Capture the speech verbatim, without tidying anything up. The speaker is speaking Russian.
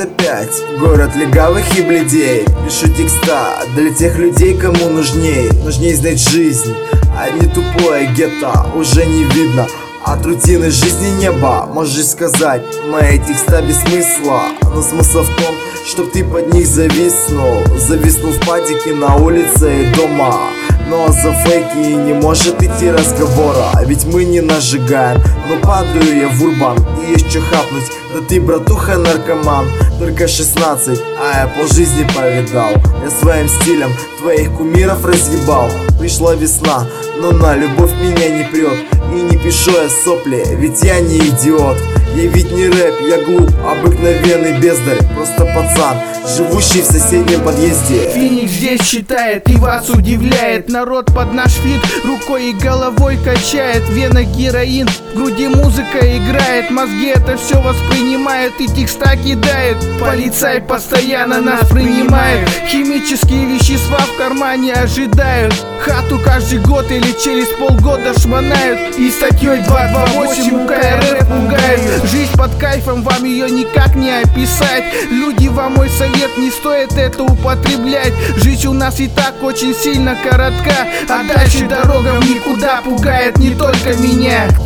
опять город легавых и бледей. Пишу текста для тех людей, кому нужней Нужней знать жизнь, а не тупое гетто уже не видно. От рутины жизни неба, можешь сказать, мои текста без смысла. Но смысл в том, чтоб ты под них зависнул. Зависнул в падике на улице и дома. Но за фейки не может идти разговора. Ведь мы не нажигаем, но падаю я в урбан. И есть что хапнуть, да ты, братуха, наркоман. Только шестнадцать, а я полжизни повидал. Я своим стилем твоих кумиров разъебал. Пришла весна, но на любовь меня не прет. И не пишу я сопли, ведь я не идиот. Я ведь не рэп, я глуп, обыкновенный бездарь. Просто пацан, живущий в соседнем подъезде. Феникс здесь читает и вас удивляет. Народ под наш фит рукой и головой качает. Вена героин, в груди музыка играет. Мозги это все воспринимают и текста кидает. Полицай постоянно нас принимает. Химические вещества в кармане ожидают. Хату каждый год или через полгода шмонают. И статьей два два восемь УК РФ пугает. Жизнь под кайфом, вам ее никак не описать. Люди, вам мой совет, не стоит это употреблять. Жизнь у нас и так очень сильно коротка, а дальше дорога в никуда пугает не только меня.